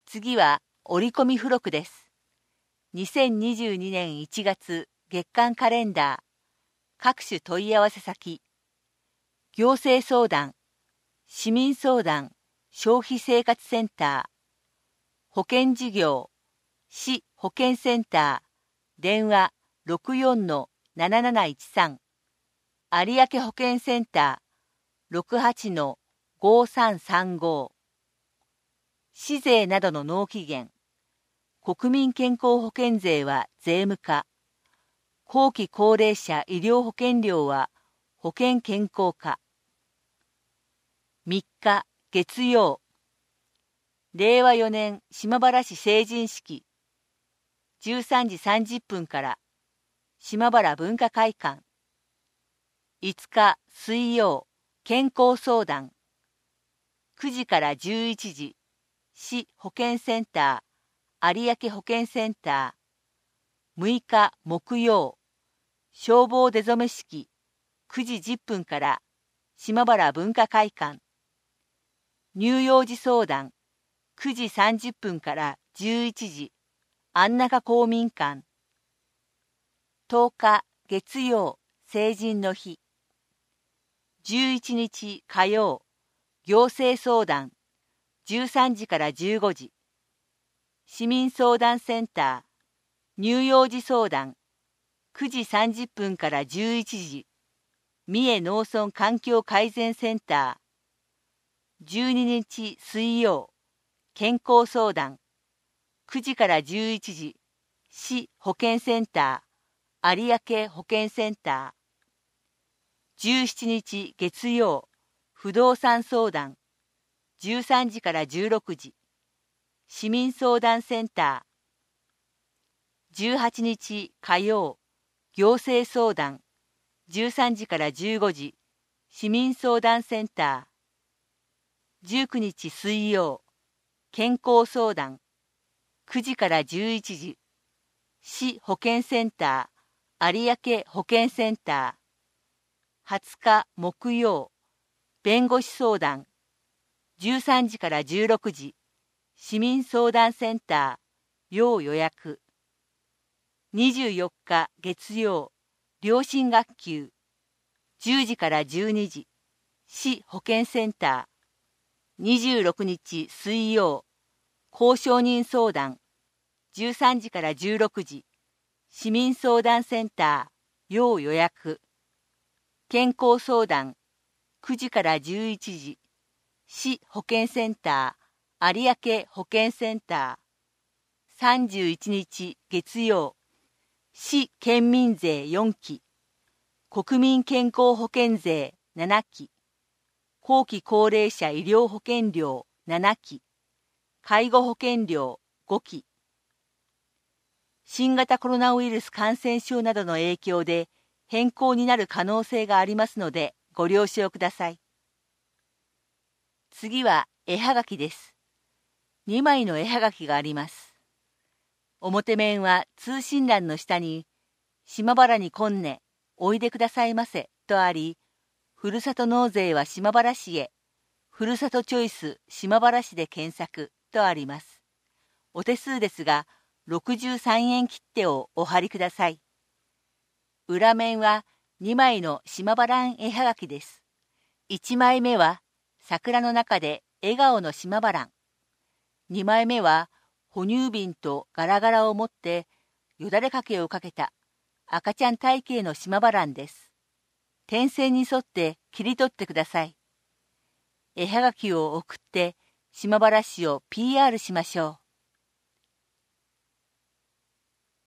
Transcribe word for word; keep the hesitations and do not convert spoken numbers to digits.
次は折り込み付録です。にせんにじゅうにねんいちがつ月間カレンダー、各種問い合わせ先、行政相談、市民相談、消費生活センター、保険事業、市保健センター、電話 ろくよんのなななないちさん、有明保健センター ろくはちのごさんさんご、市税などの納期限、国民健康保険税は税務課、後期高齢者医療保険料は保険健康課。みっか月曜、れいわよねん島原市成人式、じゅうさんじさんじゅっぷんから島原文化会館。いつか水曜、健康相談、くじからじゅういちじ、市保健センター、有明保健センター。むいか木曜、消防出初式、くじじゅっぷんから島原文化会館。乳幼児相談、くじさんじゅっぷんからじゅういちじ、安中公民館。とおか月曜、成人の日。じゅういちにち火曜、行政相談、じゅうさんじからじゅうごじ。市民相談センター、乳幼児相談、くじさんじゅっぷんからじゅういちじ。三重農村環境改善センター。じゅうににち水曜、健康相談、くじからじゅういちじ。市保健センター、有明保健センター。じゅうしちにち月曜、不動産相談、じゅうさんじからじゅうろくじ。市民相談センター。じゅうはちにち火曜、行政相談、じゅうさんじからじゅうごじ。市民相談センター。じゅうくにち水曜、健康相談、くじからじゅういちじ。市保健センター、有明保健センター。はつか木曜、弁護士相談、じゅうさんじからじゅうろくじ。市民相談センター、要予約。にじゅうよっか月曜、良心学級、じゅうじからじゅうにじ。市保健センター。にじゅうろくにち水曜、公証人相談、じゅうさんじからじゅうろくじ。市民相談センター、要予約。健康相談、くじからじゅういちじ。市保健センター、有明保健センター。さんじゅういちにち月曜、市県民税よんき、国民健康保険税ななき、後期高齢者医療保険料ななき、介護保険料ごき。新型コロナウイルス感染症などの影響で変更になる可能性がありますのでご了承ください。次は絵はがきです。にまいの絵はがきがあります。表面は通信欄の下に、島原に来んね、おいでくださいませとあり、ふるさと納税は島原市へ、ふるさとチョイス島原市で検索とあります。お手数ですが、ろくじゅうさんえん切手をお貼りください。裏面はにまいの島原絵はがきです。いちまいめは桜の中で笑顔の島原。にまいめは哺乳瓶とガラガラを持ってよだれかけをかけた赤ちゃん体型の島原です。点線に沿って切り取ってください。絵はがきを送って島原市を ピーアール しましょう。